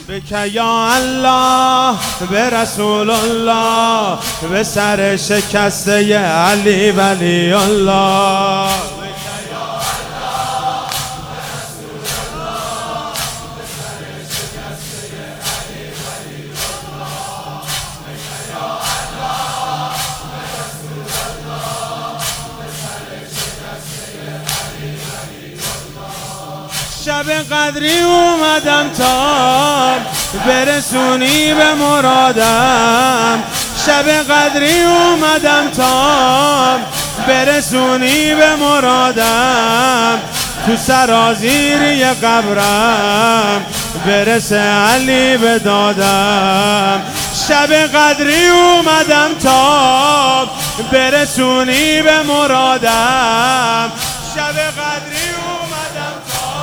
بکه یا الله به رسول الله، به سر شکسته علی ولی الله. شب قدری اومدم تا برسونی به مرادم، شب قدری اومدم تا برسونی به مرادم، تو سرازیری قبرم برسه علی به دادم. شب قدری اومدم تا برسونی به مرادم، شب قدری اومدم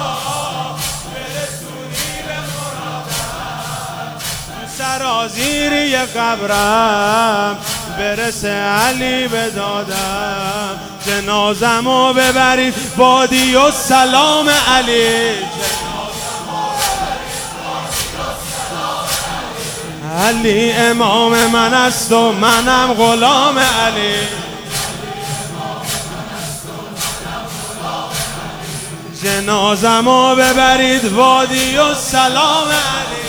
سرازیری قبرم برسه علی به دادم. جنازمو ببرید بادی و سلام علی، علی امام من است و منم غلام علی. جنازمو ببرید وادی و سلام علی،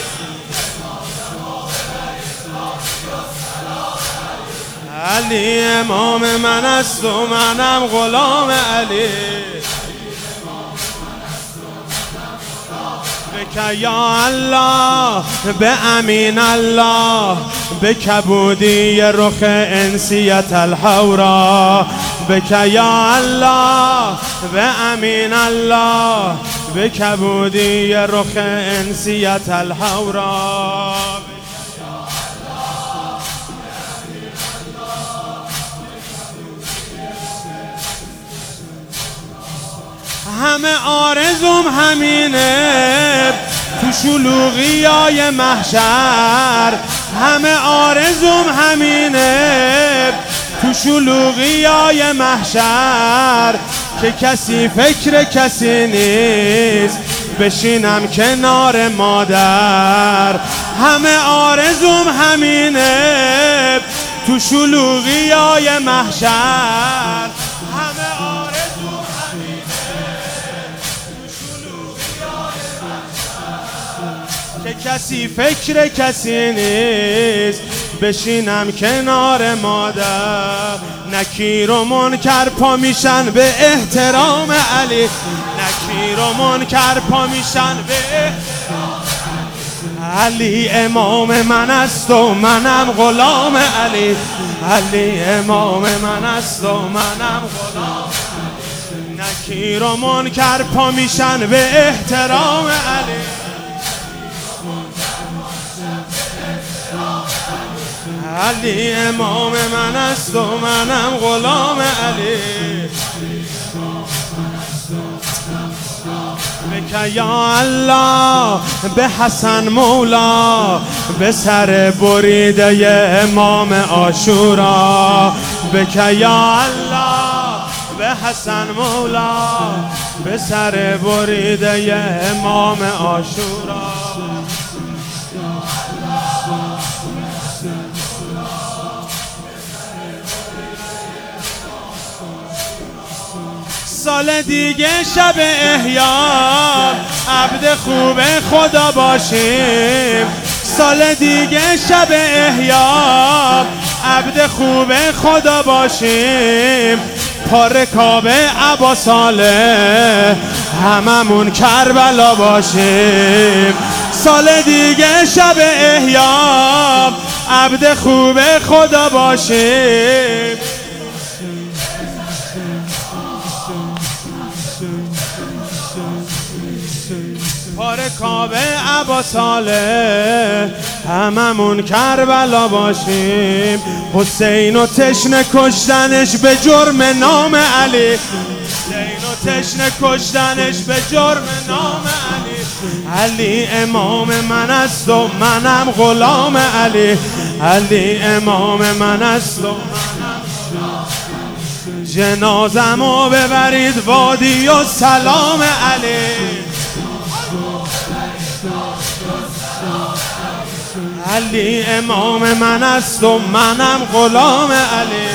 علی امام من است و منم غلام علی. بکه یا الله به امین الله، به کبودی رخ انسیت الحورا. بکه یا الله به امین الله، به کبودی رخ انسیت الحورا. همه آرزوم همینه تو شلوغیای محشر، همه آرزوم همینه تو شلوغیای محشر، که کسی فکر کسی نیست بشینم کنار مادر. همه آرزوم همینه تو شلوغیای محشر، همه آرزوم که کسی فکر کسی نیست بشینم کنار مادر. نکیر و منکر پا میشن به احترام علی، نکیر و منکر پا میشن به احترام علی. امام من است و منم غلام علی، علی امام من است و منم غلام علی. نکیر و منکر پا میشن به احترام علی، علی امام من است و منم غلام علی. بکه یا الله به حسن مولا، به سر بریده امام عاشورا. بکه یا الله به حسن مولا، به سر بریده امام عاشورا. سال دیگه شب احیا عبد خوب خدا باشیم، سال دیگه شب احیا عبد خوب خدا باشیم. پا رکاب ابا صالح هممون کربلا باشیم. سال دیگه شب احیا عبد خوب خدا باشیم. پارکاب ابا صالح هممون کربلا باشیم. حسین و تشنه کشتنش به جرم نام علی، حسین و تشنه کشتنش به جرم نام علی. علی امام من است و منم غلام علی، علی امام من است و منم غلام علی. جنازمو ببرید وادی و سلام علی. علی امام من است و منم غلام علی.